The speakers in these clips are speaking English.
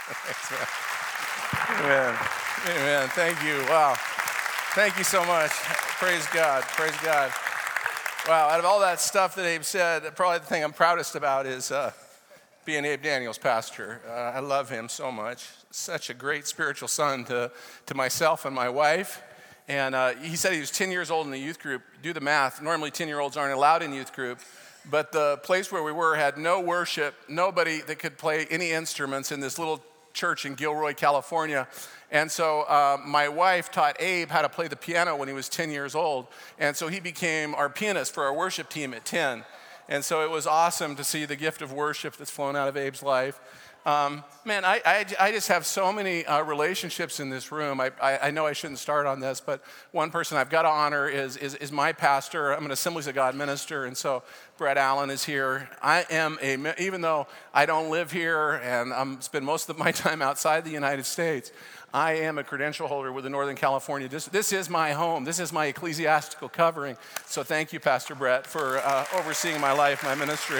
Amen. Amen. Thank you. Wow. Thank you so much. Praise God. Praise God. Wow. Out of all that stuff that Abe said, probably the thing I'm proudest about is being Abe Daniels' pastor. I love him so much. Such a great spiritual son to myself and my wife. And he said he was 10 years old in the youth group. Do the math. Normally 10-year-olds aren't allowed in youth group. But the place where we were had no worship, nobody that could play any instruments in this little church in Gilroy, California. And so my wife taught Abe how to play the piano when he was 10 years old. And so he became our pianist for our worship team at 10. And so it was awesome to see the gift of worship that's flown out of Abe's life. Man, I just have so many relationships in this room. I know I shouldn't start on this, but one person I've got to honor is my pastor. I'm an Assemblies of God minister, and so Brett Allen is here. Even though I don't live here and spend most of my time outside the United States, I am a credential holder with the Northern California District. This is my home. This is my ecclesiastical covering. So thank you, Pastor Brett, for overseeing my life, my ministry.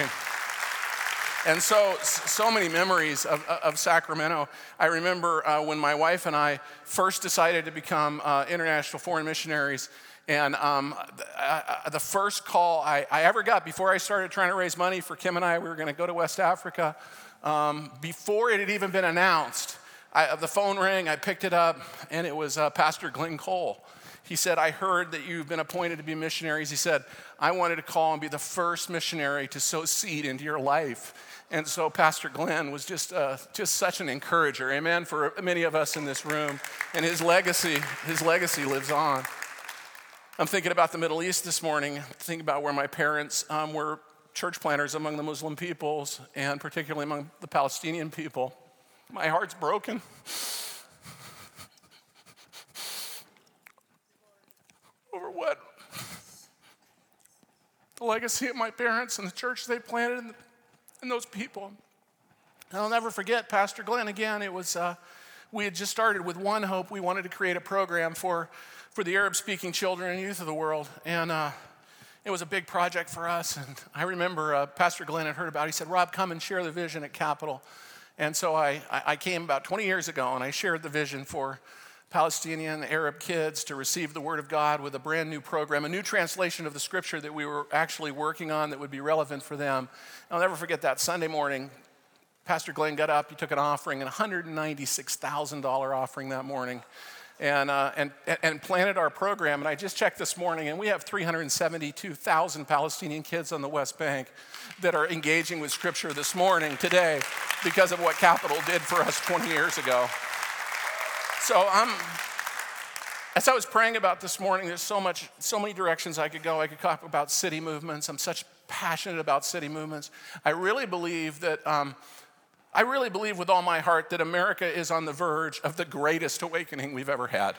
And so many memories of Sacramento. I remember when my wife and I first decided to become international foreign missionaries. And the first call I ever got before I started trying to raise money for Kim and I, we were going to go to West Africa. Before it had even been announced, the phone rang, I picked it up, and it was Pastor Glenn Cole. He said, I heard that you've been appointed to be missionaries. He said, I wanted to call and be the first missionary to sow seed into your life. And so Pastor Glenn was just such an encourager, amen, for many of us in this room. And his legacy lives on. I'm thinking about the Middle East this morning, thinking about where my parents were church planters among the Muslim peoples, and particularly among the Palestinian people. My heart's broken. Over what? The legacy of my parents and the church they planted and those people. And I'll never forget Pastor Glenn again. It was, we had just started with one hope. We wanted to create a program for the Arab-speaking children and youth of the world. And it was a big project for us. And I remember Pastor Glenn had heard about it. He said, Rob, come and share the vision at Capitol. And so I came about 20 years ago, and I shared the vision for Palestinian Arab kids to receive the Word of God with a brand new program, a new translation of the Scripture that we were actually working on that would be relevant for them. I'll never forget that Sunday morning, Pastor Glenn got up, he took an offering, a $196,000 offering that morning, and planted our program. And I just checked this morning, and we have 372,000 Palestinian kids on the West Bank that are engaging with Scripture this morning, today, because of what Capitol did for us 20 years ago. So as I was praying about this morning, there's so many directions I could go. I could talk about city movements. I'm such passionate about city movements. I really believe with all my heart that America is on the verge of the greatest awakening we've ever had.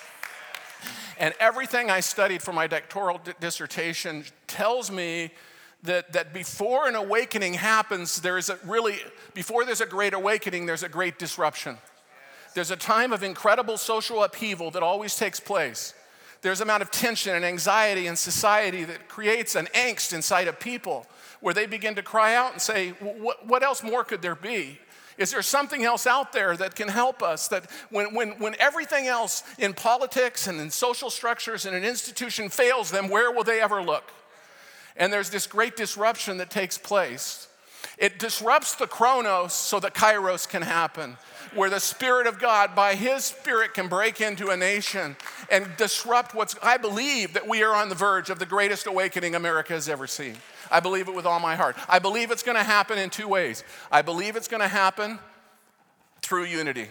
And everything I studied for my doctoral dissertation tells me that before an awakening happens, before there's a great awakening, there's a great disruption. There's a time of incredible social upheaval that always takes place. There's an amount of tension and anxiety in society that creates an angst inside of people where they begin to cry out and say, what else more could there be? Is there something else out there that can help us? That when everything else in politics and in social structures and an institution fails them, where will they ever look? And there's this great disruption that takes place. It disrupts the chronos so that kairos can happen, where the Spirit of God, by His Spirit, can break into a nation and disrupt I believe that we are on the verge of the greatest awakening America has ever seen. I believe it with all my heart. I believe it's going to happen in two ways. I believe it's going to happen through unity.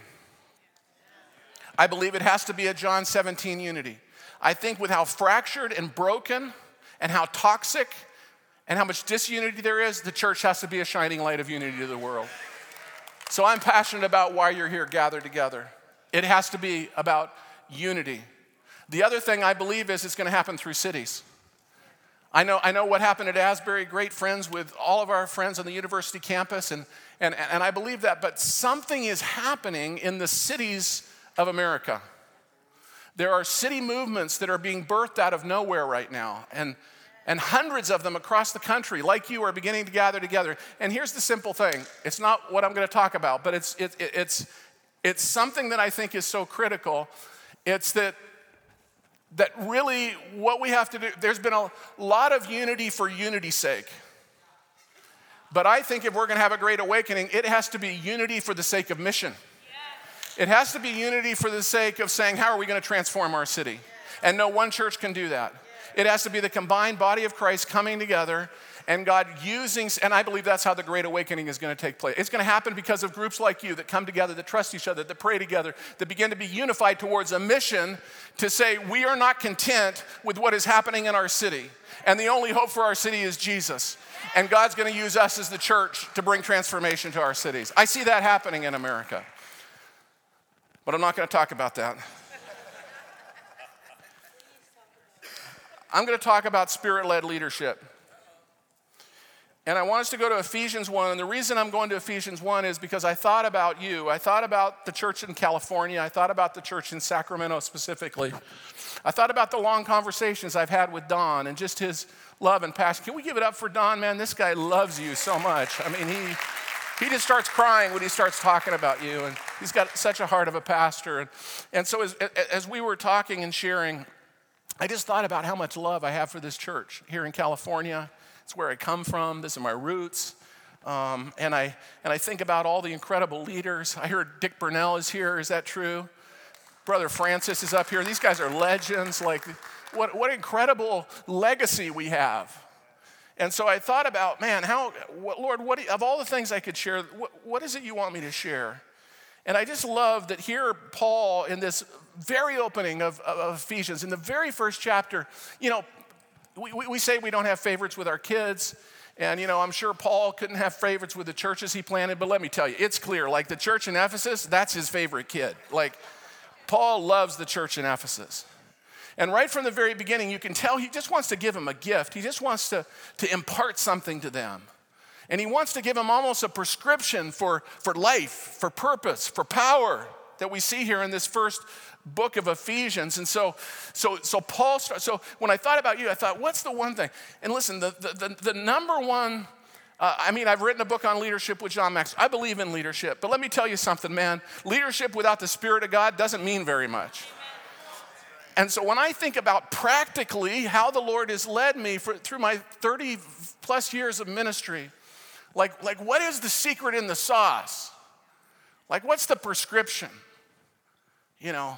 I believe it has to be a John 17 unity. I think with how fractured and broken and how toxic and how much disunity there is, the church has to be a shining light of unity to the world. So I'm passionate about why you're here gathered together. It has to be about unity. The other thing I believe is it's going to happen through cities. I know what happened at Asbury, great friends with all of our friends on the university campus, and I believe that, but something is happening in the cities of America. There are city movements that are being birthed out of nowhere right now, and And hundreds of them across the country, like you, are beginning to gather together. And here's the simple thing. It's not what I'm going to talk about, but it's something that I think is so critical. It's that really what we have to do, there's been a lot of unity for unity's sake. But I think if we're going to have a great awakening, it has to be unity for the sake of mission. It has to be unity for the sake of saying, how are we going to transform our city? And no one church can do that. It has to be the combined body of Christ coming together and God using, and I believe that's how the Great Awakening is going to take place. It's going to happen because of groups like you that come together, that trust each other, that pray together, that begin to be unified towards a mission to say we are not content with what is happening in our city. And the only hope for our city is Jesus. And God's going to use us as the church to bring transformation to our cities. I see that happening in America. But I'm not going to talk about that. I'm going to talk about spirit-led leadership. And I want us to go to Ephesians 1. And the reason I'm going to Ephesians 1 is because I thought about you. I thought about the church in California. I thought about the church in Sacramento specifically. I thought about the long conversations I've had with Don and just his love and passion. Can we give it up for Don, man? This guy loves you so much. I mean, he just starts crying when he starts talking about you. And he's got such a heart of a pastor. And so as we were talking and sharing, I just thought about how much love I have for this church here in California. It's where I come from. These are my roots. And I think about all the incredible leaders. I heard Dick Burnell is here. Is that true? Brother Francis is up here. These guys are legends. Like, what incredible legacy we have. And so I thought about, man, Lord, of all the things I could share, what is it you want me to share? And I just love that here Paul, in this very opening of Ephesians, in the very first chapter, you know, we say we don't have favorites with our kids. And, you know, I'm sure Paul couldn't have favorites with the churches he planted. But let me tell you, it's clear. Like the church in Ephesus, that's his favorite kid. Like Paul loves the church in Ephesus. And right from the very beginning, you can tell he just wants to give them a gift. He just wants to impart something to them. And he wants to give them almost a prescription for life, for purpose, for power that we see here in this first book of Ephesians. And so Paul starts. So when I thought about you, I thought, what's the one thing? And listen, the number one, I've written a book on leadership with John Maxwell. I believe in leadership. But let me tell you something, man. Leadership without the Spirit of God doesn't mean very much. And so when I think about practically how the Lord has led me through my 30 plus years of ministry, like what is the secret in the sauce? Like what's the prescription? You know?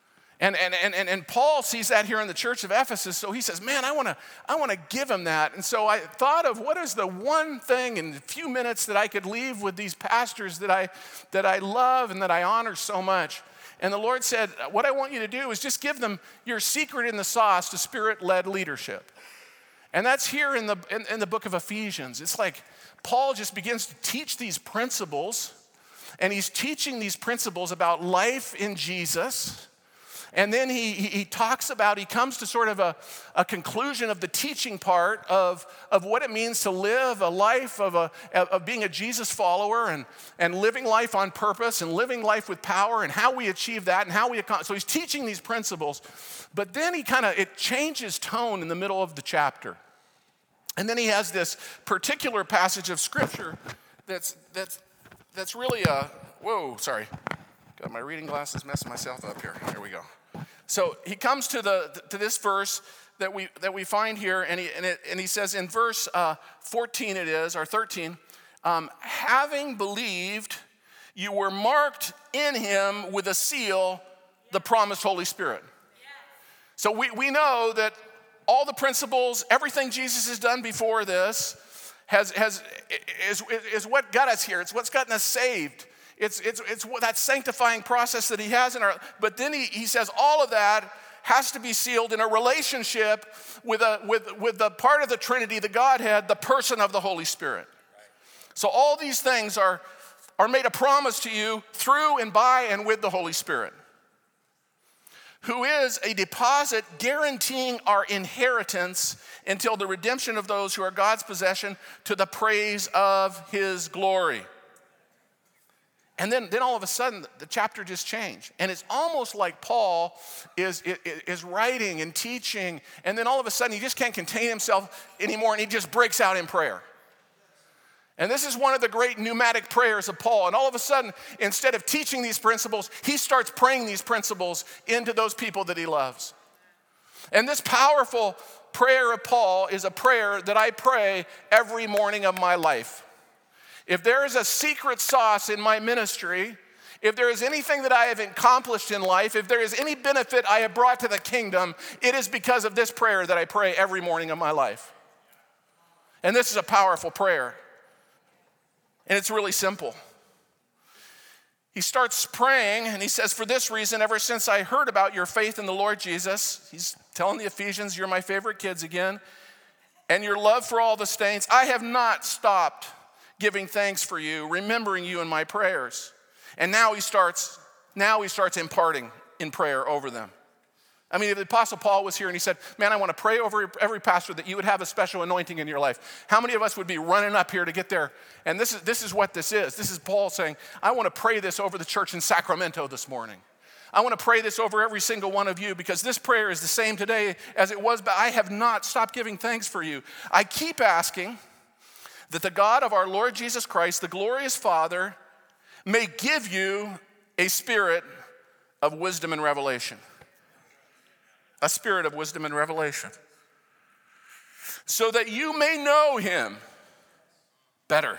And Paul sees that here in the church of Ephesus, so he says, man, I want to give him that. And so I thought of what is the one thing in a few minutes that I could leave with these pastors that I love and that I honor so much. And the Lord said, what I want you to do is just give them your secret in the sauce to spirit-led leadership. And that's here in the book of Ephesians. It's like Paul just begins to teach these principles, and he's teaching these principles about life in Jesus. And then he comes to sort of a conclusion of the teaching part of what it means to live a life of being a Jesus follower and living life on purpose and living life with power and how we achieve that and how we accomplish. So he's teaching these principles, but then it changes tone in the middle of the chapter. And then he has this particular passage of scripture that's really got my reading glasses messing myself up here. Here we go. So he comes to this verse that we find here, and he says in verse 14 it is, or 13, having believed, you were marked in him with a seal, the promised Holy Spirit. So we know that all the principles, everything Jesus has done before this is what got us here. It's what's gotten us saved. It's that sanctifying process that he has in our, but then he says all of that has to be sealed in a relationship with the part of the Trinity, the Godhead, the person of the Holy Spirit. So all these things are made a promise to you through and by and with the Holy Spirit, who is a deposit guaranteeing our inheritance until the redemption of those who are God's possession to the praise of his glory. And then all of a sudden, the chapter just changed. And it's almost like Paul is writing and teaching, and then all of a sudden he just can't contain himself anymore, and he just breaks out in prayer. And this is one of the great pneumatic prayers of Paul. And all of a sudden, instead of teaching these principles, he starts praying these principles into those people that he loves. And this powerful prayer of Paul is a prayer that I pray every morning of my life. If there is a secret sauce in my ministry, if there is anything that I have accomplished in life, if there is any benefit I have brought to the kingdom, it is because of this prayer that I pray every morning of my life. And this is a powerful prayer. And it's really simple. He starts praying and he says, for this reason, ever since I heard about your faith in the Lord Jesus, he's telling the Ephesians, you're my favorite kids again, and your love for all the saints, I have not stopped giving thanks for you, remembering you in my prayers. And now he starts imparting in prayer over them. I mean, if the Apostle Paul was here and he said, man, I want to pray over every pastor that you would have a special anointing in your life. How many of us would be running up here to get there? And this is what this is. This is Paul saying, I want to pray this over the church in Sacramento this morning. I want to pray this over every single one of you because this prayer is the same today as it was, but I have not stopped giving thanks for you. I keep asking that the God of our Lord Jesus Christ, the glorious Father, may give you a spirit of wisdom and revelation. A spirit of wisdom and revelation. So that you may know him better.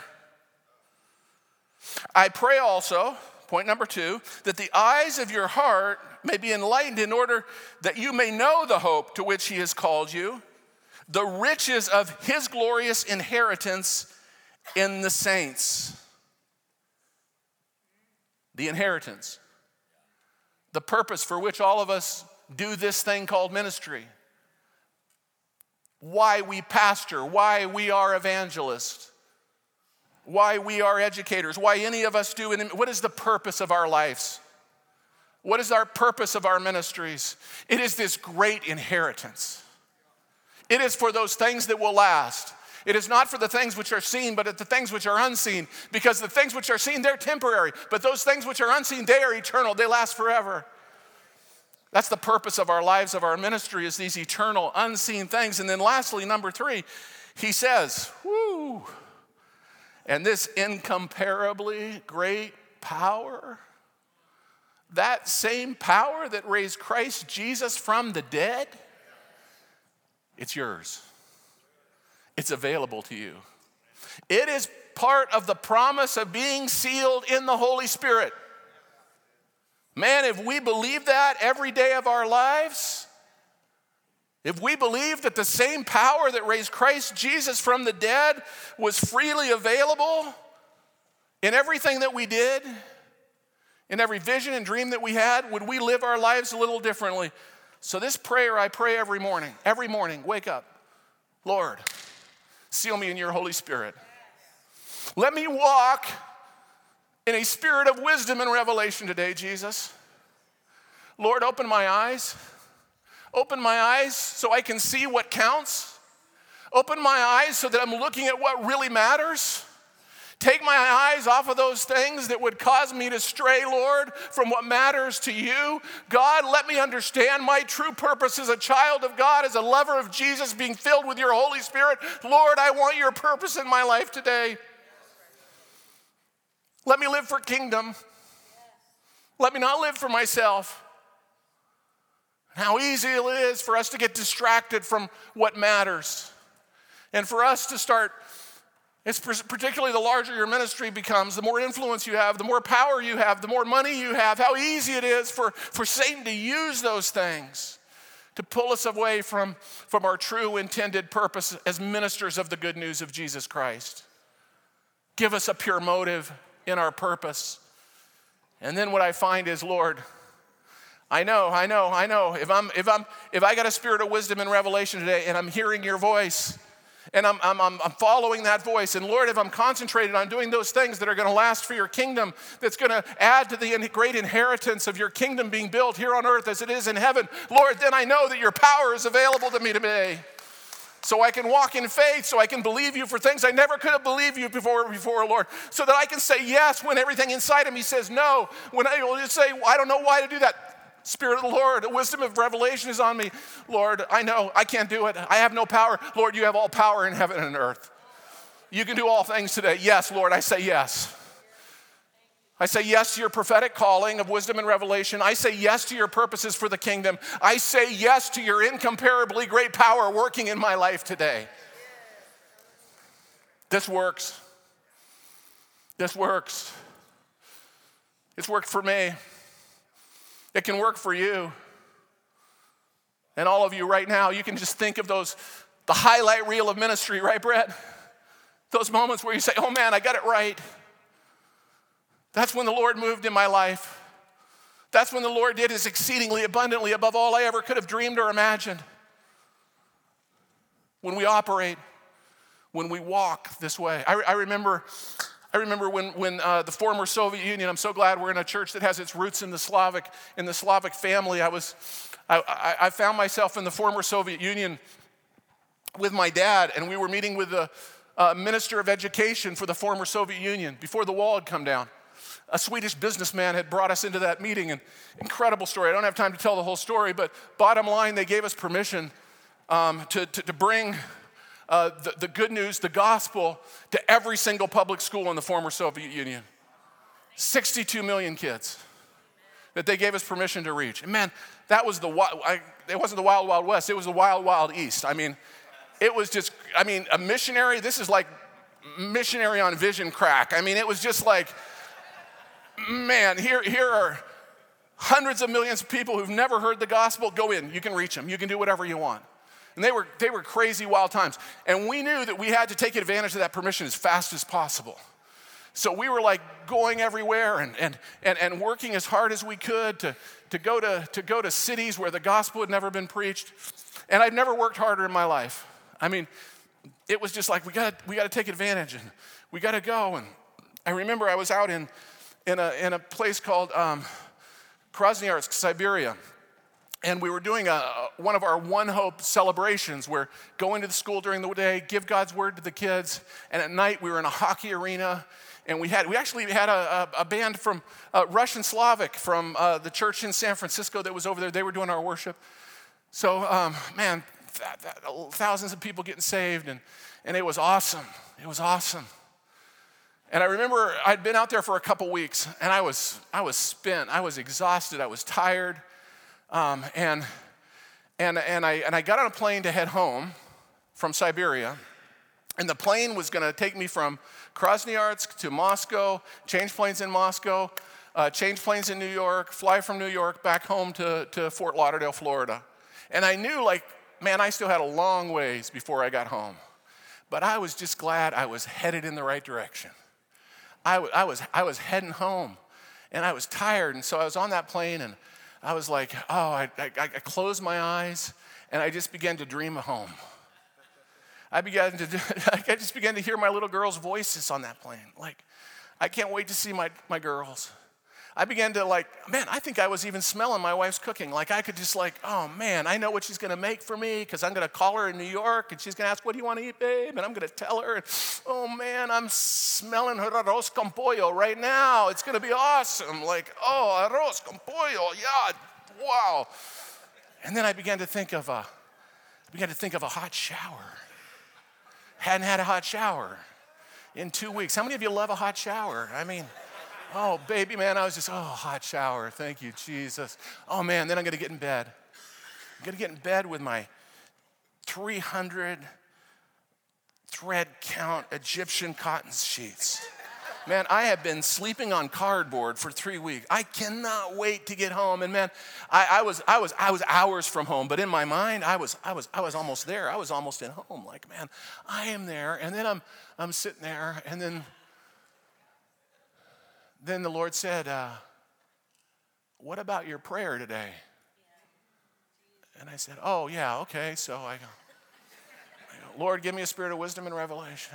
I pray also, point number 2, that the eyes of your heart may be enlightened in order that you may know the hope to which he has called you, the riches of his glorious inheritance in the saints. The inheritance. The purpose for which all of us do this thing called ministry. Why we pastor, why we are evangelists, why we are educators, why any of us do it. What is the purpose of our lives? What is our purpose of our ministries? It is this great inheritance. It is for those things that will last. It is not for the things which are seen, but the things which are unseen. Because the things which are seen, they're temporary. But those things which are unseen, they are eternal. They last forever. That's the purpose of our lives, of our ministry, is these eternal, unseen things. And then lastly, number 3, he says, whoo, and this incomparably great power, that same power that raised Christ Jesus from the dead, it's yours. It's available to you. It is part of the promise of being sealed in the Holy Spirit. Man, if we believe that every day of our lives, if we believe that the same power that raised Christ Jesus from the dead was freely available in everything that we did, in every vision and dream that we had, would we live our lives a little differently? So this prayer I pray every morning, wake up. Lord, seal me in your Holy Spirit. Let me walk in a spirit of wisdom and revelation today, Jesus. Lord, open my eyes. Open my eyes so I can see what counts. Open my eyes so that I'm looking at what really matters. Take my eyes off of those things that would cause me to stray, Lord, from what matters to you. God, let me understand my true purpose as a child of God, as a lover of Jesus, being filled with your Holy Spirit. Lord, I want your purpose in my life today. Let me live for kingdom. Let me not live for myself. How easy it is for us to get distracted from what matters. And for us to start, it's particularly the larger your ministry becomes, the more influence you have, the more power you have, the more money you have, how easy it is for Satan to use those things to pull us away from our true intended purpose as ministers of the good news of Jesus Christ. Give us a pure motive in our purpose. And then what I find is, Lord, I know. If I got a spirit of wisdom and revelation today, and I'm hearing your voice, and I'm following that voice, and Lord, if I'm concentrated on doing those things that are going to last for your kingdom, that's going to add to the great inheritance of your kingdom being built here on earth as it is in heaven, Lord, then I know that your power is available to me today. so I can walk in faith, so I can believe you for things I never could have believed you before, Lord, so that I can say yes when everything inside of me says no, when I will say, I don't know why to do that. Spirit of the Lord, the wisdom of revelation is on me. Lord, I know I can't do it. I have no power. Lord, you have all power in heaven and earth. You can do all things today. Yes, Lord, I say yes. I say yes to your prophetic calling of wisdom and revelation. I say yes to your purposes for the kingdom. I say yes to your incomparably great power working in my life today. This works. This works. It's worked for me. It can work for you. And all of you right now, you can just think of the highlight reel of ministry, right, Brett? Those moments where you say, oh man, I got it right. That's when the Lord moved in my life. That's when the Lord did his exceedingly abundantly above all I ever could have dreamed or imagined. When we operate, when we walk this way. I remember when the former Soviet Union, I'm so glad we're in a church that has its roots in the Slavic family. I found myself in the former Soviet Union with my dad, and we were meeting with the minister of education for the former Soviet Union before the wall had come down. A Swedish businessman had brought us into that meeting, and incredible story. I don't have time to tell the whole story, but bottom line, they gave us permission to bring the good news, the gospel, to every single public school in the former Soviet Union. 62 million kids that they gave us permission to reach. And man, that was it wasn't the wild, wild west. It was the wild, wild east. I mean, it was just, a missionary, this is like missionary on vision crack. I mean, it was just like, man, here are hundreds of millions of people who've never heard the gospel. Go in, you can reach them. You can do whatever you want. And they were crazy wild times. And we knew that we had to take advantage of that permission as fast as possible. So we were like going everywhere and working as hard as we could to go to cities where the gospel had never been preached. And I'd never worked harder in my life. It was just like we got to take advantage and we got to go. And I remember I was out in a place called Krasnoyarsk, Siberia. And we were doing one of our One Hope celebrations where go into the school during the day, give God's word to the kids, and at night we were in a hockey arena, and we actually had a band from Russian Slavic from the church in San Francisco that was over there. They were doing our worship. So, thousands of people getting saved, and it was awesome. It was awesome. And I remember I'd been out there for a couple weeks, and I was spent. I was exhausted. I was tired. And I got on a plane to head home from Siberia, and the plane was going to take me from Krasnoyarsk to Moscow, change planes in Moscow, change planes in New York, fly from New York back home to Fort Lauderdale, Florida. And I knew, I still had a long ways before I got home. But I was just glad I was headed in the right direction. I was heading home, and I was tired, and so I was on that plane, and I was like, I closed my eyes, and I just began to dream of home. I just began to hear my little girls' voices on that plane. I can't wait to see my girls. I began to I think I was even smelling my wife's cooking. I could just oh man, I know what she's gonna make for me because I'm gonna call her in New York and she's gonna ask, what do you want to eat, babe? And I'm gonna tell her, and, oh man, I'm smelling her arroz con pollo right now. It's gonna be awesome. Arroz con pollo, yeah, wow. And then I began to think of a hot shower. Hadn't had a hot shower in 2 weeks. How many of you love a hot shower? Oh, baby, man, I was just, hot shower. Thank you, Jesus. Oh, man, then I'm going to get in bed. I'm going to get in bed with my 300 thread count Egyptian cotton sheets. Man, I have been sleeping on cardboard for 3 weeks. I cannot wait to get home. And man, I was hours from home, but in my mind, I was almost there. I was almost at home. Man, I am there. And then I'm sitting there, and then the Lord said, what about your prayer today? And I said, oh, yeah, okay. So I go, Lord, give me a spirit of wisdom and revelation,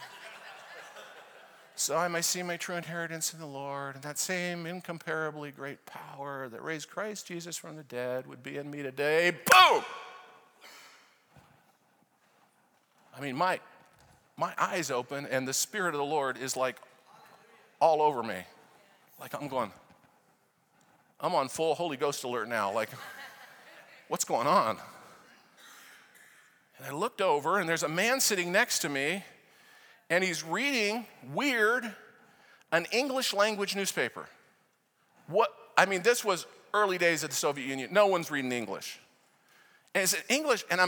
so I may see my true inheritance in the Lord, and that same incomparably great power that raised Christ Jesus from the dead would be in me today. Boom! I mean, my eyes open and the Spirit of the Lord is like all over me. Like I'm on full Holy Ghost alert now. Like, what's going on? And I looked over and there's a man sitting next to me and he's reading, weird, an English language newspaper. This was early days of the Soviet Union. No one's reading English. And it's in English, and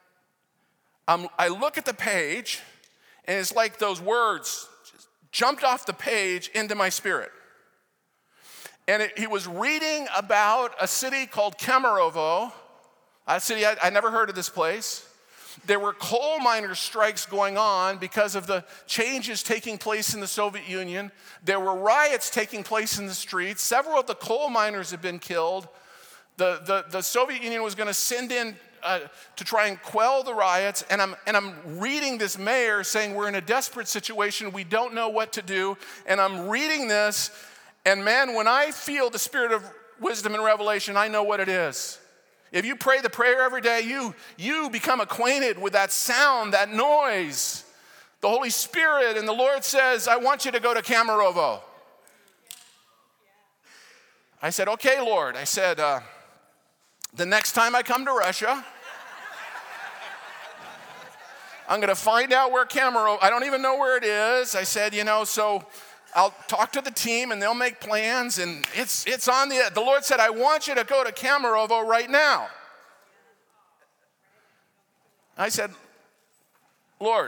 I look at the page, and it's like those words just jumped off the page into my spirit. And he was reading about a city called Kemerovo, a city I never heard of this place. There were coal miners' strikes going on because of the changes taking place in the Soviet Union. There were riots taking place in the streets. Several of the coal miners had been killed. The Soviet Union was going to send in to try and quell the riots. And I'm reading this mayor saying we're in a desperate situation. We don't know what to do. And I'm reading this. And man, when I feel the spirit of wisdom and revelation, I know what it is. If you pray the prayer every day, you become acquainted with that sound, that noise, the Holy Spirit, and the Lord says, I want you to go to Kemerovo. I said, okay, Lord. I said, the next time I come to Russia, I'm going to find out where Kemerovo, I don't even know where it is. I said, so I'll talk to the team and they'll make plans and it's on the Lord said, I want you to go to Kemerovo right now. I said, Lord,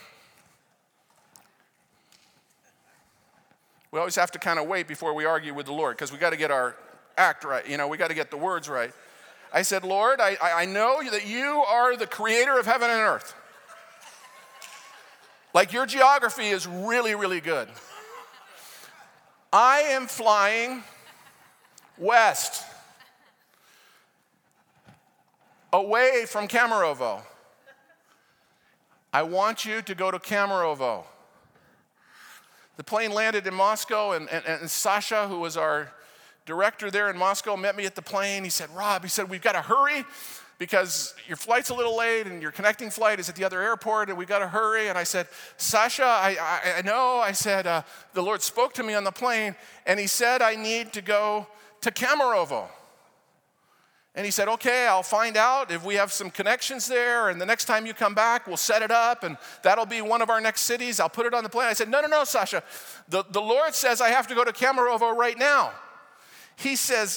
we always have to kind of wait before we argue with the Lord because we got to get our act right. We got to get the words right. I said, Lord, I know that you are the creator of heaven and earth. Like your geography is really, really good. I am flying west, away from Kemerovo. I want you to go to Kemerovo. The plane landed in Moscow, and Sasha, who was our director there in Moscow, met me at the plane. He said, Rob, we've got to hurry because your flight's a little late and your connecting flight is at the other airport and we've got to hurry. And I said, Sasha, I know. I said, the Lord spoke to me on the plane and he said I need to go to Kemerovo. And he said, okay, I'll find out if we have some connections there and the next time you come back, we'll set it up and that'll be one of our next cities. I'll put it on the plane. I said, no, Sasha. The Lord says I have to go to Kemerovo right now. He says,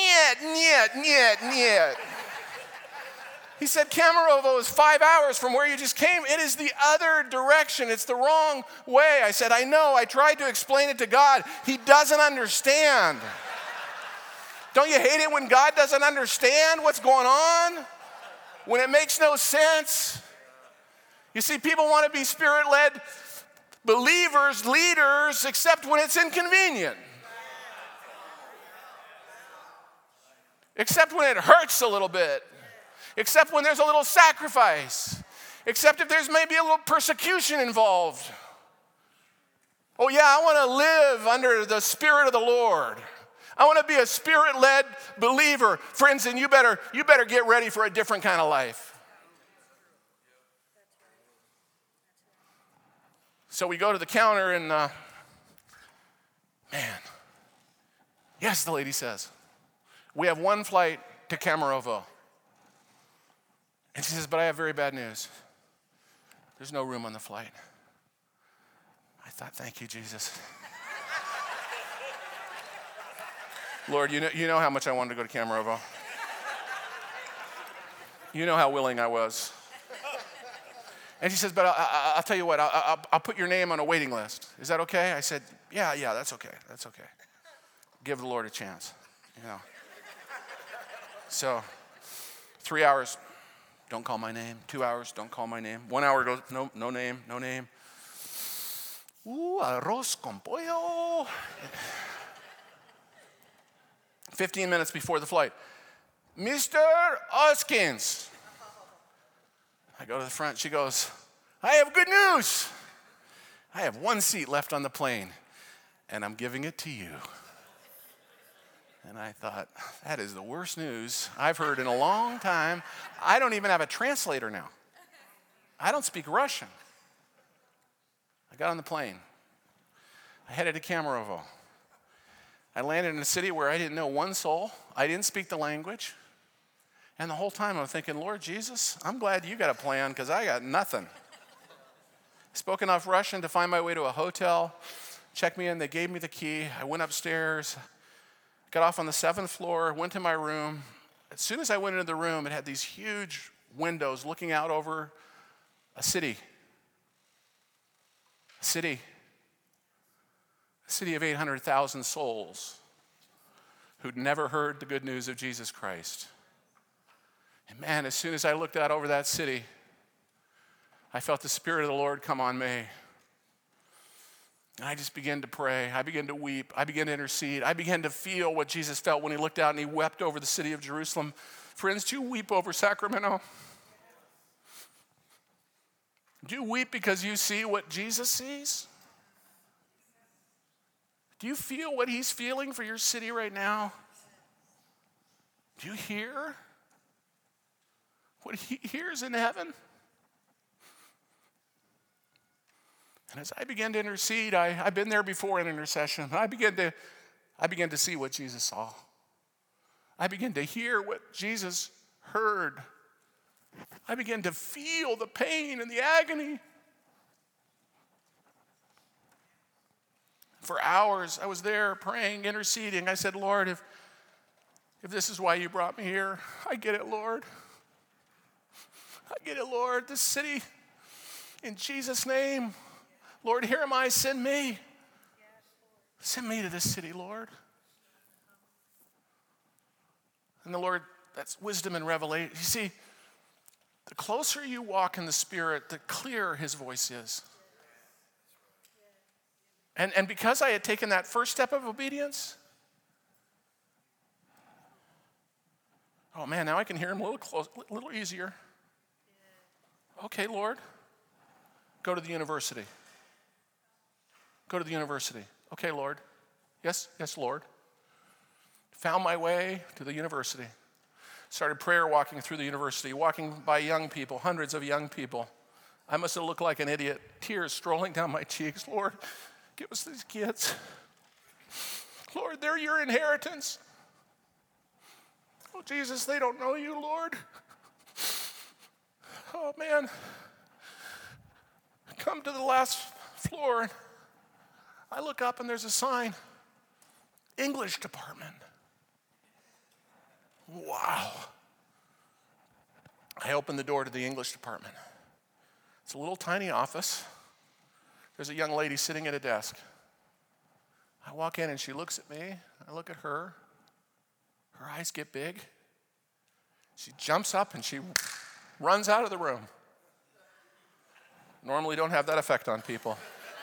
niet. He said, Kemerovo is 5 hours from where you just came. It is the other direction. It's the wrong way. I said, I know. I tried to explain it to God. He doesn't understand. Don't you hate it when God doesn't understand what's going on? When it makes no sense? You see, people want to be Spirit-led believers, leaders, except when it's inconvenient. Except when it hurts a little bit. Except when there's a little sacrifice. Except if there's maybe a little persecution involved. Oh yeah, I want to live under the Spirit of the Lord. I want to be a Spirit-led believer. Friends, and you better get ready for a different kind of life. So we go to the counter and, yes, the lady says, we have one flight to Kemerovo. And she says, but I have very bad news. There's no room on the flight. I thought, thank you, Jesus. Lord, you know how much I wanted to go to Kemerovo. You know how willing I was. And she says, but I'll tell you what, I'll put your name on a waiting list. Is that okay? I said, yeah, that's okay. That's okay. Give the Lord a chance, So 3 hours, don't call my name. 2 hours, don't call my name. 1 hour goes, no name. Arroz con pollo. 15 minutes before the flight. Mr. Hoskins. I go to the front. She goes, I have good news. I have one seat left on the plane, and I'm giving it to you. And I thought, that is the worst news I've heard in a long time. I don't even have a translator now. I don't speak Russian. I got on the plane. I headed to Kemerovo. I landed in a city where I didn't know one soul. I didn't speak the language. And the whole time I'm thinking, Lord Jesus, I'm glad you got a plan because I got nothing. I spoke enough Russian to find my way to a hotel, checked me in, they gave me the key. I went upstairs, got off on the 7th floor, went to my room. As soon as I went into the room, it had these huge windows looking out over a city. A city of 800,000 souls who'd never heard the good news of Jesus Christ. And man, as soon as I looked out over that city, I felt the Spirit of the Lord come on me. And I just began to pray. I began to weep. I began to intercede. I began to feel what Jesus felt when he looked out and he wept over the city of Jerusalem. Friends, do you weep over Sacramento? Do you weep because you see what Jesus sees? Do you feel what he's feeling for your city right now? Do you hear what he hears in heaven? And as I began to intercede, I've been there before in intercession. I began to see what Jesus saw. I began to hear what Jesus heard. I began to feel the pain and the agony. For hours, I was there praying, interceding. I said, Lord, if this is why you brought me here, I get it, Lord. I get it, Lord. This city, in Jesus' name, Lord, here am I, send me. Send me to this city, Lord. And the Lord, that's wisdom and revelation. You see, the closer you walk in the Spirit, the clearer his voice is. And because I had taken that first step of obedience, oh man, now I can hear him a little easier. Okay, Lord, go to the university. Go to the university. Okay, Lord. Yes, Lord. Found my way to the university. Started prayer walking through the university, walking by young people, hundreds of young people. I must have looked like an idiot, tears strolling down my cheeks. Lord, give us these kids. Lord, they're your inheritance. Oh, Jesus, they don't know you, Lord. Oh, man. Come to the last floor. I look up and there's a sign, English department. Wow. I open the door to the English department. It's a little tiny office. There's a young lady sitting at a desk. I walk in and she looks at me. I look at her. Her eyes get big. She jumps up and she runs out of the room. Normally don't have that effect on people.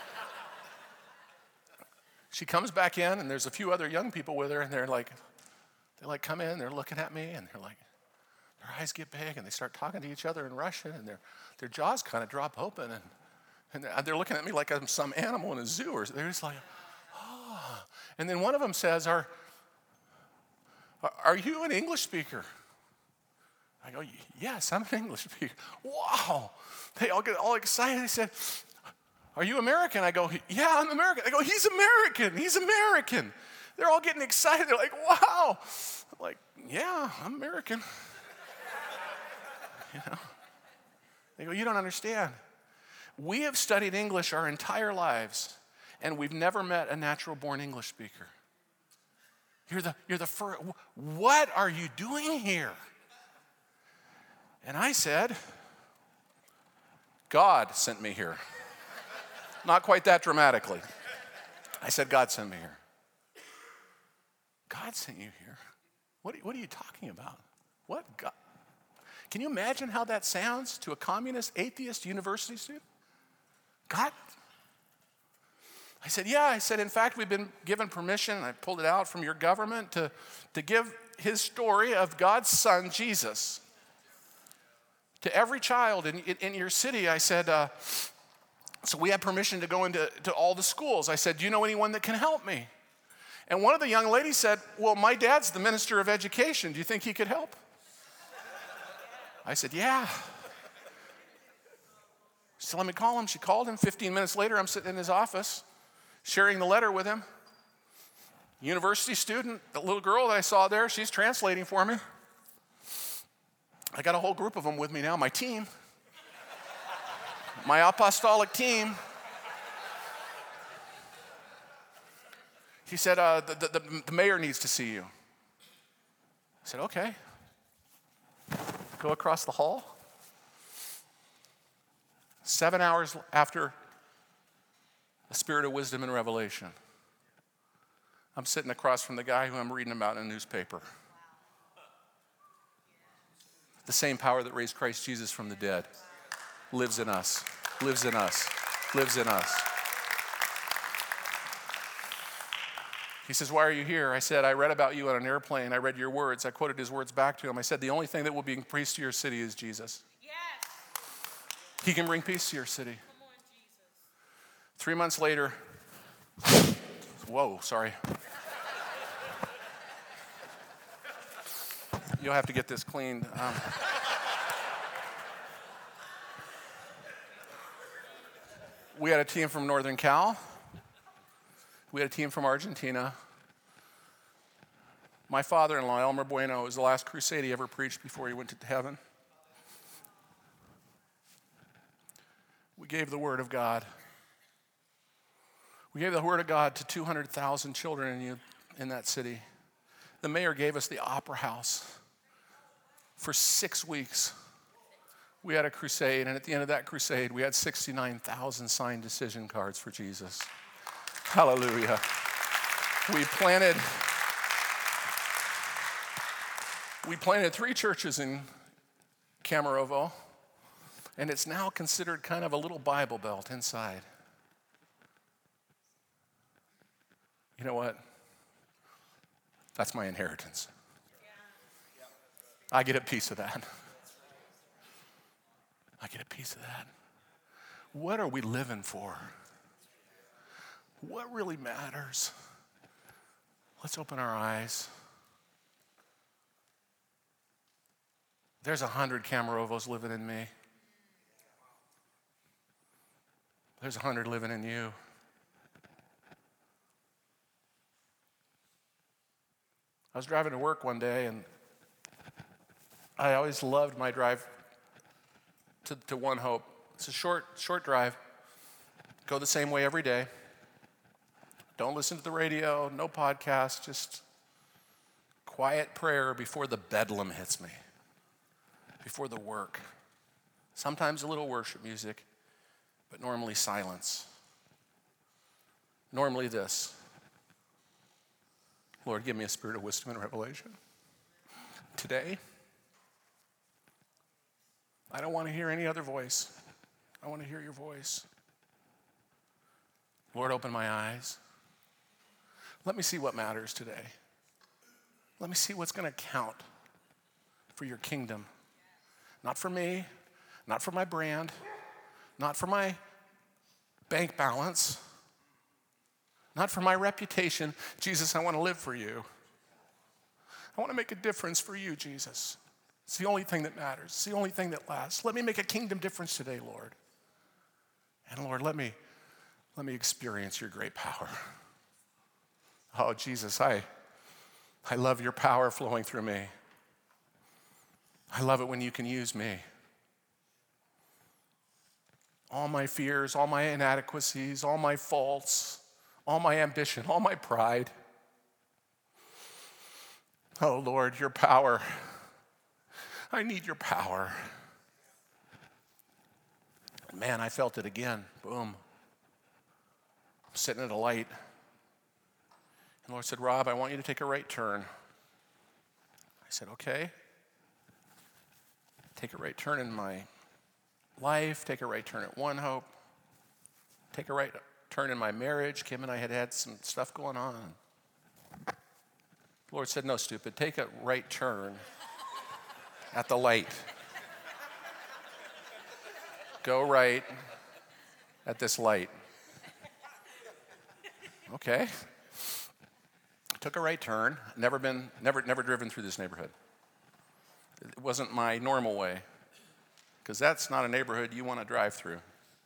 She comes back in, and there's a few other young people with her, and they come in, they're looking at me, and their eyes get big, and they start talking to each other in Russian, and their jaws kind of drop open, and they're looking at me like I'm some animal in a zoo, or they're just like, oh. And then one of them says, are you an English speaker? I go, yes, I'm an English speaker. Wow. They all get all excited. They said, are you American? I go, yeah, I'm American. I go, he's American. They're all getting excited. They're like, wow. I'm like, yeah, I'm American. You know? They go, you don't understand. We have studied English our entire lives, and we've never met a natural-born English speaker. You're the first. What are you doing here? And I said, God sent me here. Not quite that dramatically. I said, God sent me here. God sent you here? What are you talking about? What God? Can you imagine how that sounds to a communist, atheist university student? God? I said, yeah. I said, in fact, we've been given permission, and I pulled it out from your government, to give his story of God's son, Jesus, to every child in your city. I said, so we have permission to go into all the schools. I said, do you know anyone that can help me? And one of the young ladies said, well, my dad's the minister of education. Do you think he could help? I said, yeah. She said, let me call him. She called him. 15 minutes later, I'm sitting in his office, sharing the letter with him. University student, the little girl that I saw there, she's translating for me. I got a whole group of them with me now, my team, my apostolic team. He said, the mayor needs to see you. I said, okay. Go across the hall. 7 hours after the spirit of wisdom and revelation, I'm sitting across from the guy who I'm reading about in a newspaper. The same power that raised Christ Jesus from the dead lives in us, lives in us, lives in us. He says, why are you here? I said, I read about you on an airplane. I read your words. I quoted his words back to him. I said, the only thing that will bring peace to your city is Jesus. Yes. He can bring peace to your city. Come on, Jesus. 3 months later, whoa, sorry. You'll have to get this cleaned. We had a team from Northern Cal. We had a team from Argentina. My father-in-law, Elmer Bueno, was the last crusade he ever preached before he went to heaven. We gave the word of God. We gave the word of God to 200,000 children in that city. The mayor gave us the Opera House. For 6 weeks, we had a crusade, and at the end of that crusade, we had 69,000 signed decision cards for Jesus. Hallelujah. We planted 3 churches in Camarovo, and it's now considered kind of a little Bible Belt inside. You know what? That's my inheritance. I get a piece of that. I get a piece of that. What are we living for? What really matters? Let's open our eyes. There's 100 Camarovos living in me. There's 100 living in you. I was driving to work one day, and I always loved my drive to One Hope. It's a short drive. Go the same way every day. Don't listen to the radio, no podcast, just quiet prayer before the bedlam hits me, before the work. Sometimes a little worship music, but normally silence. Normally this. Lord, give me a spirit of wisdom and revelation. Today, I don't want to hear any other voice. I want to hear your voice. Lord, open my eyes. Let me see what matters today. Let me see what's going to count for your kingdom. Not for me, not for my brand, not for my bank balance, not for my reputation. Jesus, I want to live for you. I want to make a difference for you, Jesus. It's the only thing that matters. It's the only thing that lasts. Let me make a kingdom difference today, Lord. And Lord, let me experience your great power. Oh, Jesus, I love your power flowing through me. I love it when you can use me. All my fears, all my inadequacies, all my faults, all my ambition, all my pride. Oh, Lord, your power. I need your power. Man, I felt it again. Boom. I'm sitting at a light. And the Lord said, Rob, I want you to take a right turn. I said, okay. Take a right turn in my life. Take a right turn at One Hope. Take a right turn in my marriage. Kim and I had some stuff going on. The Lord said, no, stupid. Take a right turn at the light. Go right at this light. Okay. Took a right turn. Never driven through this neighborhood. It wasn't my normal way, because that's not a neighborhood you want to drive through.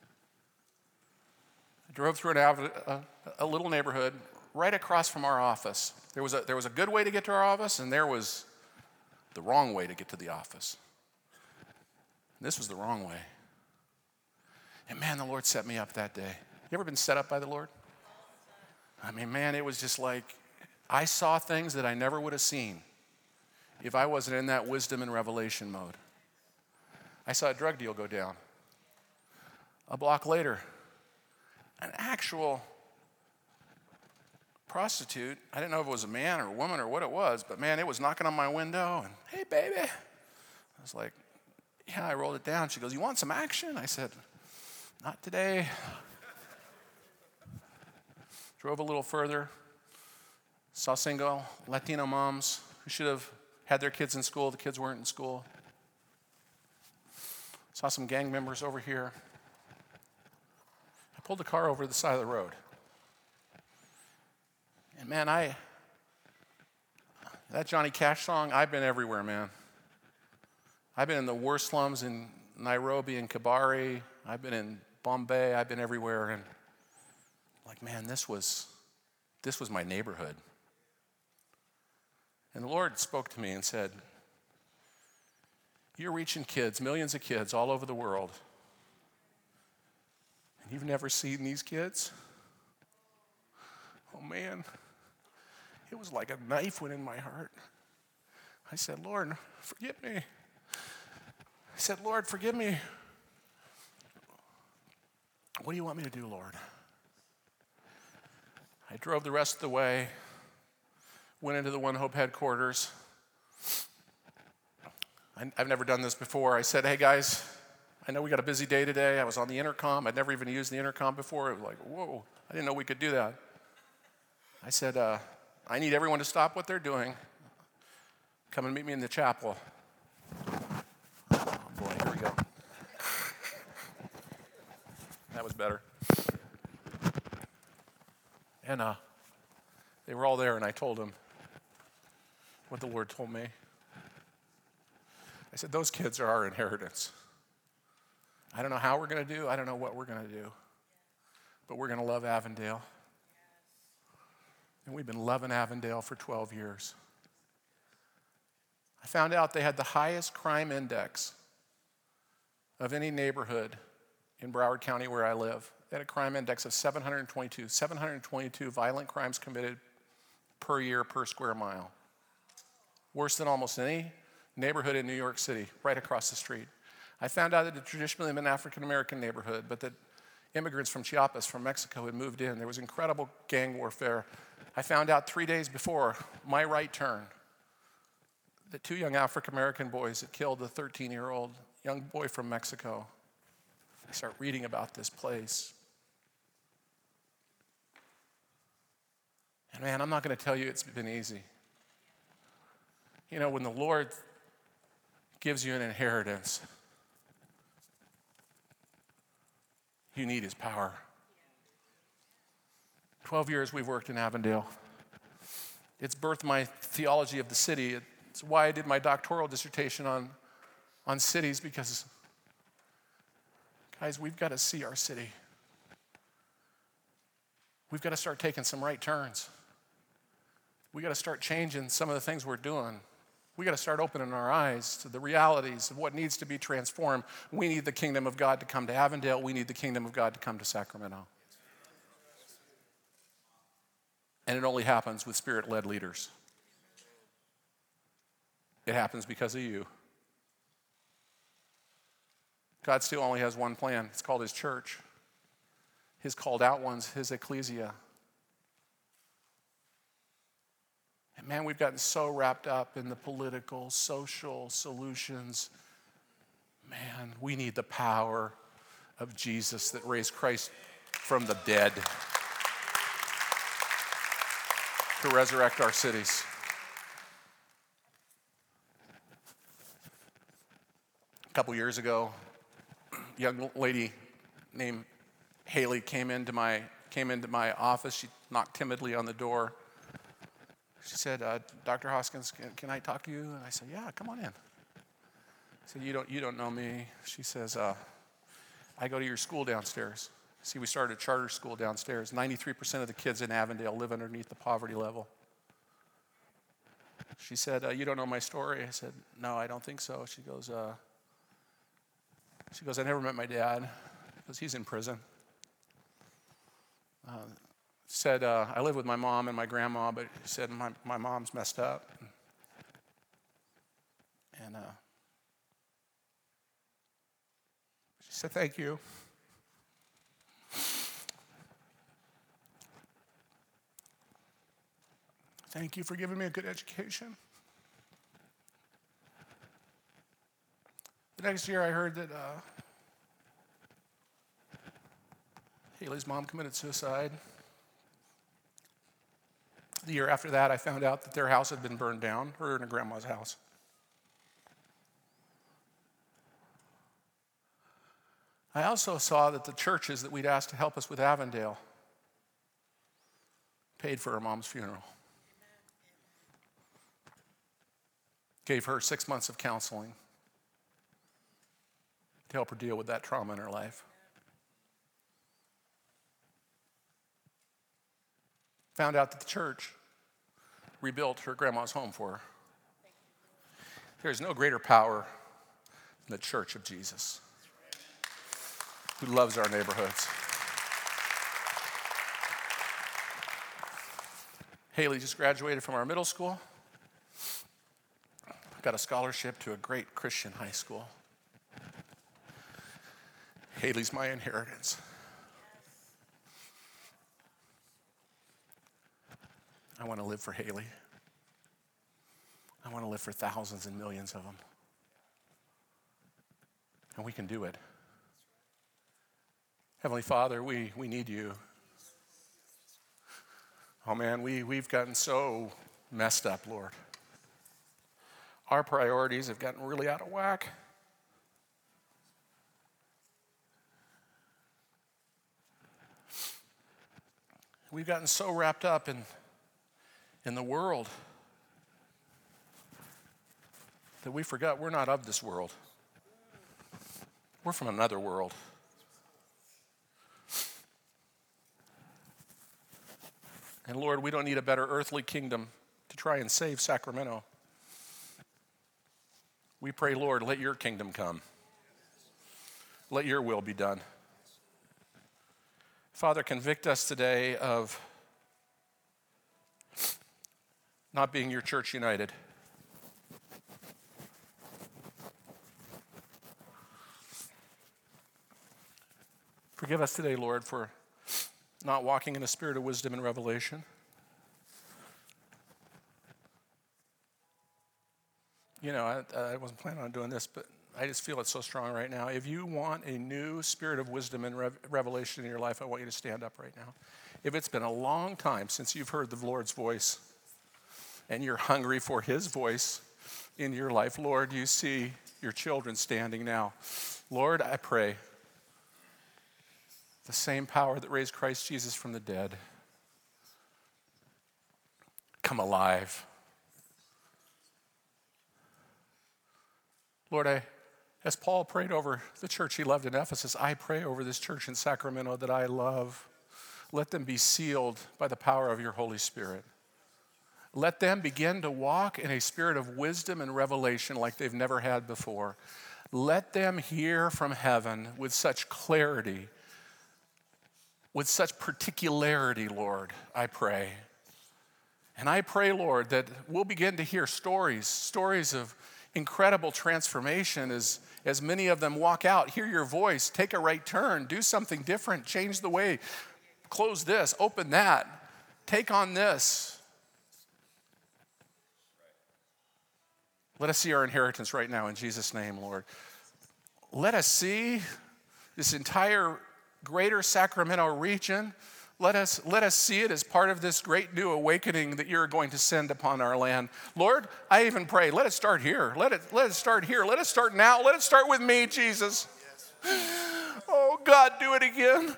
I drove through a little neighborhood right across from our office. There was a good way to get to our office, and there was the wrong way to get to the office. This was the wrong way. And man, the Lord set me up that day. You ever been set up by the Lord? I mean, man, it was just like I saw things that I never would have seen if I wasn't in that wisdom and revelation mode. I saw a drug deal go down. A block later, an actual prostitute, I didn't know if it was a man or a woman or what it was, but man, it was knocking on my window and, hey, baby. I was like, yeah, I rolled it down. She goes, you want some action? I said, not today. Drove a little further, saw single Latino moms who should have had their kids in school. The kids weren't in school. Saw some gang members over here. I pulled the car over to the side of the road. And man, that Johnny Cash song, I've been everywhere, man. I've been in the worst slums in Nairobi and Kabari. I've been in Bombay. I've been everywhere. And like, man, this was my neighborhood. And the Lord spoke to me and said, you're reaching kids, millions of kids all over the world. And you've never seen these kids? Oh, man. It was like a knife went in my heart. I said, Lord, forgive me. I said, Lord, forgive me. What do you want me to do, Lord? I drove the rest of the way, went into the One Hope headquarters. I've never done this before. I said, hey, guys, I know we got a busy day today. I was on the intercom. I'd never even used the intercom before. It was like, whoa, I didn't know we could do that. I said, I need everyone to stop what they're doing. Come and meet me in the chapel. Oh, boy, here we go. That was better. And they were all there, and I told them what the Lord told me. I said, those kids are our inheritance. I don't know how we're going to do. I don't know what we're going to do. But we're going to love Avondale. And we've been loving Avondale for 12 years. I found out they had the highest crime index of any neighborhood in Broward County where I live. They had a crime index of 722. 722 violent crimes committed per year per square mile. Worse than almost any neighborhood in New York City, right across the street. I found out that it traditionally been an African-American neighborhood, but that immigrants from Chiapas, from Mexico, had moved in. There was incredible gang warfare. I found out 3 days before my right turn that 2 young African-American boys had killed a 13-year-old young boy from Mexico. I start reading about this place. And man, I'm not going to tell you it's been easy. You know, when the Lord gives you an inheritance, you need his power. 12 years we've worked in Avondale. It's birthed my theology of the city. It's why I did my doctoral dissertation on cities, because, guys, we've got to see our city. We've got to start taking some right turns. We've got to start changing some of the things we're doing. We've got to start opening our eyes to the realities of what needs to be transformed. We need the kingdom of God to come to Avondale. We need the kingdom of God to come to Sacramento. And it only happens with Spirit-led leaders. It happens because of you. God still only has one plan. It's called his church. His called out ones, his ecclesia. And man, we've gotten so wrapped up in the political, social solutions. Man, we need the power of Jesus that raised Christ from the dead to resurrect our cities. A couple years ago, a young lady named Haley came into my office. She knocked timidly on the door. She said, Dr. Hoskins, can I talk to you? And I said, yeah, come on in. I said, you don't know me. She says, I go to your school downstairs. See, we started a charter school downstairs. 93% of the kids in Avondale live underneath the poverty level. She said, you don't know my story? I said, no, I don't think so. She goes, I never met my dad because he's in prison. Said, I live with my mom and my grandma, but she said, my mom's messed up. And she said, thank you. Thank you for giving me a good education. The next year I heard that Haley's mom committed suicide. The year after that, I found out that their house had been burned down, her and her grandma's house. I also saw that the churches that we'd asked to help us with Avondale paid for her mom's funeral. Gave her 6 months of counseling to help her deal with that trauma in her life. Found out that the church rebuilt her grandma's home for her. There is no greater power than the church of Jesus, who loves our neighborhoods. Haley just graduated from our middle school. Got a scholarship to a great Christian high school. Haley's my inheritance. I want to live for Haley. I want to live for thousands and millions of them. And we can do it. Heavenly Father, we need you. Oh man, we've gotten so messed up, Lord. Our priorities have gotten really out of whack. We've gotten so wrapped up in the world that we forgot we're not of this world. We're from another world. And Lord, we don't need a better earthly kingdom to try and save Sacramento. We pray, Lord, let your kingdom come. Let your will be done. Father, convict us today of not being your church united. Forgive us today, Lord, for not walking in a spirit of wisdom and revelation. You know, I wasn't planning on doing this, but I just feel it so strong right now. If you want a new spirit of wisdom and revelation in your life, I want you to stand up right now. If it's been a long time since you've heard the Lord's voice and you're hungry for his voice in your life, Lord, you see your children standing now. Lord, I pray the same power that raised Christ Jesus from the dead come alive. Lord, as Paul prayed over the church he loved in Ephesus, I pray over this church in Sacramento that I love. Let them be sealed by the power of your Holy Spirit. Let them begin to walk in a spirit of wisdom and revelation like they've never had before. Let them hear from heaven with such clarity, with such particularity, Lord, I pray. And I pray, Lord, that we'll begin to hear stories of incredible transformation as many of them walk out, hear your voice, take a right turn, do something different, change the way, close this, open that, take on this. Let us see our inheritance right now in Jesus' name, Lord. Let us see this entire greater Sacramento region. Let us see it as part of this great new awakening that you're going to send upon our land. Lord, I even pray, let it start here. Let it start here. Let it start now. Let it start with me, Jesus. Oh, God, do it again.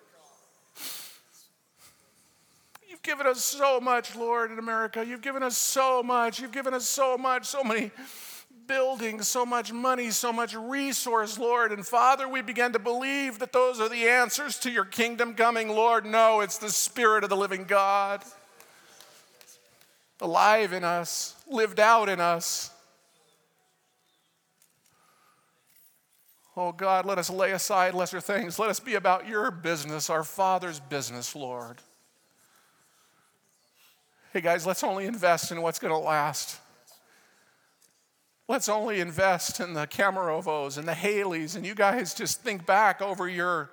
You've given us so much, Lord, in America. You've given us so much. You've given us so much, so many buildings, so much money, so much resource, Lord. And Father, we began to believe that those are the answers to your kingdom coming, Lord. No, it's the Spirit of the living God, alive in us, lived out in us. Oh God, let us lay aside lesser things. Let us be about your business, our Father's business, Lord. Hey guys, let's only invest in what's going to last. Let's only invest in the Camarovos and the Haleys, and you guys just think back over your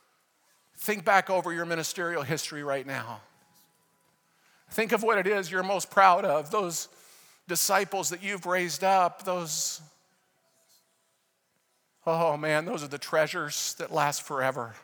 ministerial history right now. Think of what it is you're most proud of, those disciples that you've raised up, oh man, those are the treasures that last forever.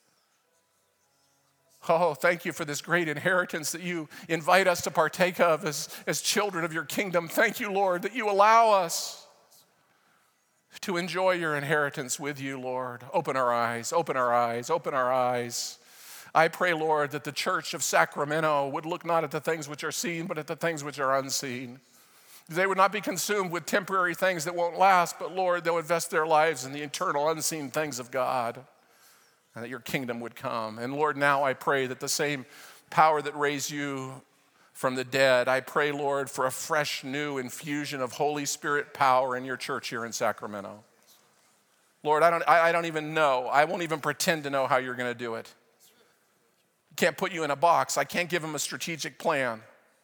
Oh, thank you for this great inheritance that you invite us to partake of as children of your kingdom. Thank you, Lord, that you allow us to enjoy your inheritance with you, Lord. Open our eyes, open our eyes, open our eyes. I pray, Lord, that the church of Sacramento would look not at the things which are seen, but at the things which are unseen. They would not be consumed with temporary things that won't last, but Lord, they'll invest their lives in the eternal, unseen things of God, and that your kingdom would come. And Lord, now I pray that the same power that raised you from the dead, I pray, Lord, for a fresh new infusion of Holy Spirit power in your church here in Sacramento. Lord, I don't even know. I won't even pretend to know how you're going to do it. Can't put you in a box. I can't give them a strategic plan.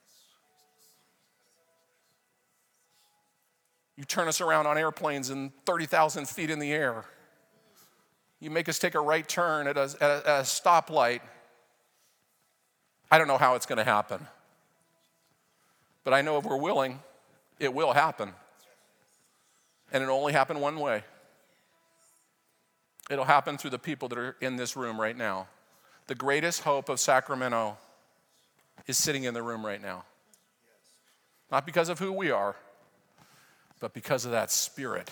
You turn us around on airplanes in 30,000 feet in the air. You make us take a right turn at a stoplight. I don't know how it's going to happen. But I know if we're willing, it will happen. And it'll only happen one way. It'll happen through the people that are in this room right now. The greatest hope of Sacramento is sitting in the room right now. Not because of who we are, but because of that Spirit.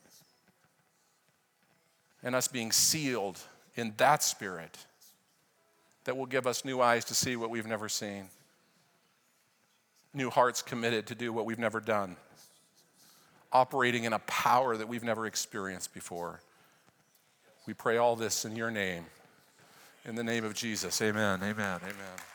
And us being sealed in that Spirit that will give us new eyes to see what we've never seen. New hearts committed to do what we've never done. Operating in a power that we've never experienced before. We pray all this in your name. In the name of Jesus, amen, amen, amen.